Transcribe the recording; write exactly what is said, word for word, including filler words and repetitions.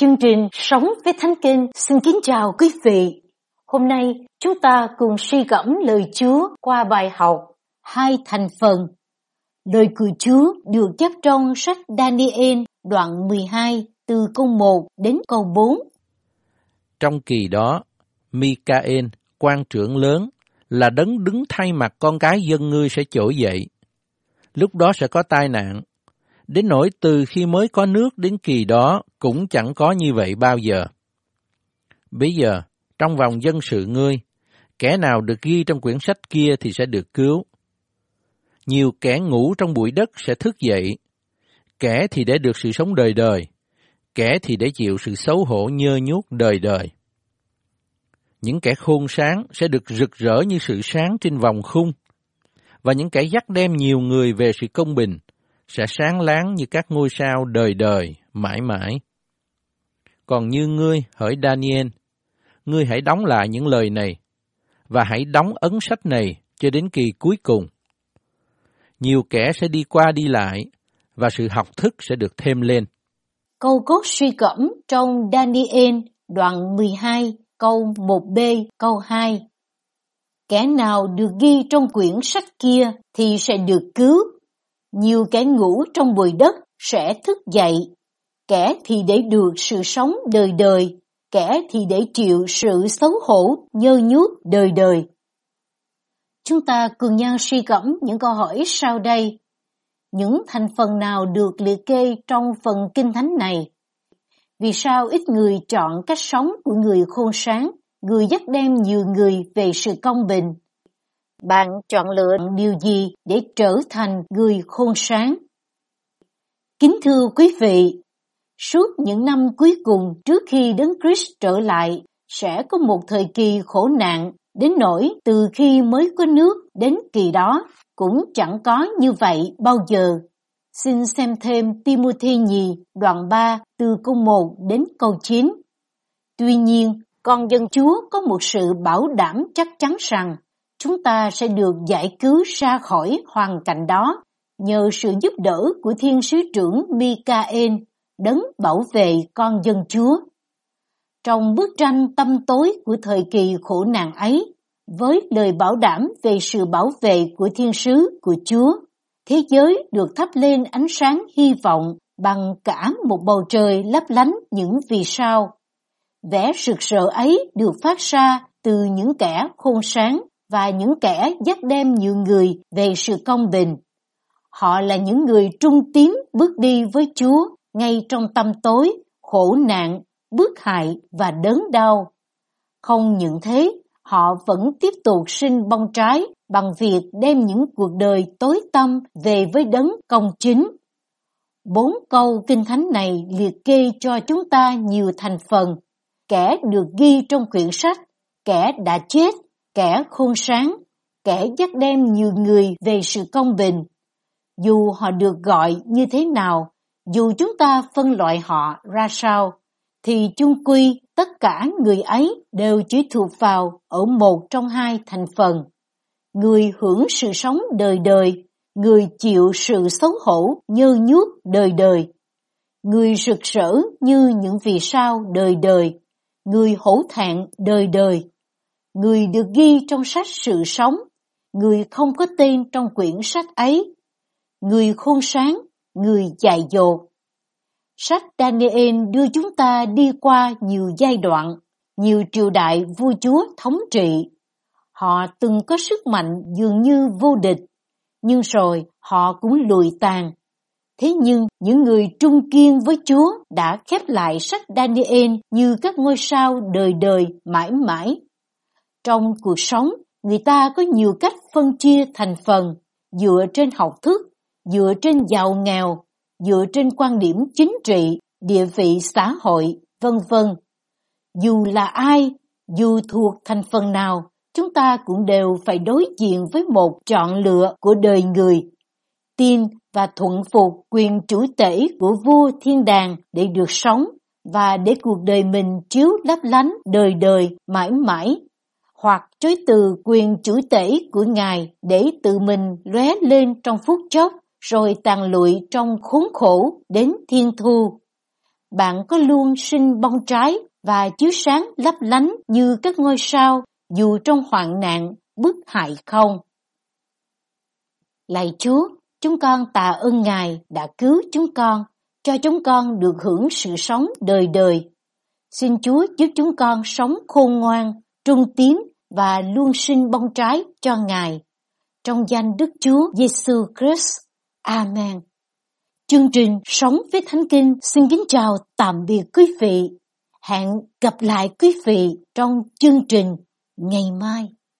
Chương trình Sống với Thánh Kinh xin kính chào quý vị. Hôm nay chúng ta cùng suy gẫm lời Chúa qua bài học Hai thành phần. Lời của Chúa được chép trong sách Daniel đoạn mười hai từ câu một đến câu bốn. Trong kỳ đó, Mi-ca-ên, quan trưởng lớn, là đấng đứng thay mặt con cái dân ngươi sẽ trỗi dậy. Lúc đó sẽ có tai nạn, đến nỗi từ khi mới có nước đến kỳ đó cũng chẳng có như vậy bao giờ. Bây giờ, trong vòng dân sự ngươi, kẻ nào được ghi trong quyển sách kia thì sẽ được cứu. Nhiều kẻ ngủ trong bụi đất sẽ thức dậy, kẻ thì để được sự sống đời đời, kẻ thì để chịu sự xấu hổ nhơ nhuốc đời đời. Những kẻ khôn sáng sẽ được rực rỡ như sự sáng trên vòng khung, và những kẻ dắt đem nhiều người về sự công bình sẽ sáng láng như các ngôi sao đời đời, mãi mãi. Còn như ngươi, hỡi Daniel, ngươi hãy đóng lại những lời này, và hãy đóng ấn sách này cho đến kỳ cuối cùng. Nhiều kẻ sẽ đi qua đi lại, và sự học thức sẽ được thêm lên. Câu cốt suy gẫm trong Daniel đoạn mười hai câu một b câu hai. Kẻ nào được ghi trong quyển sách kia thì sẽ được cứu. Nhiều kẻ ngủ trong bụi đất sẽ thức dậy, kẻ thì để được sự sống đời đời, kẻ thì để chịu sự xấu hổ nhơ nhuốc đời đời. Chúng ta cùng nhau suy gẫm những câu hỏi sau đây. Những thành phần nào được liệt kê trong phần Kinh Thánh này? Vì sao ít người chọn cách sống của người khôn sáng, người dắt đem nhiều người về sự công bình? Bạn chọn lựa điều gì để trở thành người khôn sáng? Kính thưa quý vị, suốt những năm cuối cùng trước khi Đấng Christ trở lại, sẽ có một thời kỳ khổ nạn, đến nỗi từ khi mới có nước đến kỳ đó, cũng chẳng có như vậy bao giờ. Xin xem thêm Ti-mô-thê nhì đoạn ba từ câu một đến câu chín. Tuy nhiên, con dân Chúa có một sự bảo đảm chắc chắn rằng chúng ta sẽ được giải cứu ra khỏi hoàn cảnh đó nhờ sự giúp đỡ của Thiên sứ trưởng Mi-ca-ên, đấng bảo vệ con dân Chúa. Trong bức tranh tăm tối của thời kỳ khổ nạn ấy, với lời bảo đảm về sự bảo vệ của Thiên sứ của Chúa, thế giới được thắp lên ánh sáng hy vọng bằng cả một bầu trời lấp lánh những vì sao. Vẻ rực rỡ ấy được phát ra từ những kẻ khôn sáng và những kẻ dắt đem nhiều người về sự công bình. Họ là những người trung tín bước đi với Chúa ngay trong tăm tối, khổ nạn, bức hại và đớn đau. Không những thế, họ vẫn tiếp tục sinh bông trái bằng việc đem những cuộc đời tối tăm về với đấng công chính. Bốn câu Kinh Thánh này liệt kê cho chúng ta nhiều thành phần: kẻ được ghi trong quyển sách, kẻ đã chết, kẻ khôn sáng, kẻ dắt đem nhiều người về sự công bình. Dù họ được gọi như thế nào, dù chúng ta phân loại họ ra sao, thì chung quy tất cả người ấy đều chỉ thuộc vào ở một trong hai thành phần. Người hưởng sự sống đời đời, người chịu sự xấu hổ nhơ nhuốc đời đời. Người rực rỡ như những vì sao đời đời, người hổ thẹn đời đời. Người được ghi trong sách sự sống, người không có tên trong quyển sách ấy. Người khôn sáng, người dại dột. Sách Daniel đưa chúng ta đi qua nhiều giai đoạn, nhiều triều đại vua chúa thống trị. Họ từng có sức mạnh dường như vô địch, nhưng rồi họ cũng lùi tàn. Thế nhưng những người trung kiên với Chúa đã khép lại sách Daniel như các ngôi sao đời đời mãi mãi. Trong cuộc sống, người ta có nhiều cách phân chia thành phần, dựa trên học thức, dựa trên giàu nghèo, dựa trên quan điểm chính trị, địa vị xã hội, vân vân. Dù là ai, dù thuộc thành phần nào, chúng ta cũng đều phải đối diện với một chọn lựa của đời người. Tin và thuận phục quyền chủ tể của vua thiên đàng để được sống và để cuộc đời mình chiếu lấp lánh đời đời mãi mãi, hoặc chối từ quyền chủ tể của Ngài để tự mình lóe lên trong phút chốc rồi tàn lụi trong khốn khổ đến thiên thu. bạn có luôn sinh bông trái và chiếu sáng lấp lánh như các ngôi sao dù trong hoạn nạn, bức hại không? Lạy Chúa, chúng con tạ ơn Ngài đã cứu chúng con, cho chúng con được hưởng sự sống đời đời. Xin Chúa giúp chúng con sống khôn ngoan, trung tín và luôn sinh bông trái cho Ngài. Trong danh Đức Chúa Giêsu Christ. Amen. Chương trình Sống với Thánh Kinh xin kính chào tạm biệt quý vị. Hẹn gặp lại quý vị trong chương trình ngày mai.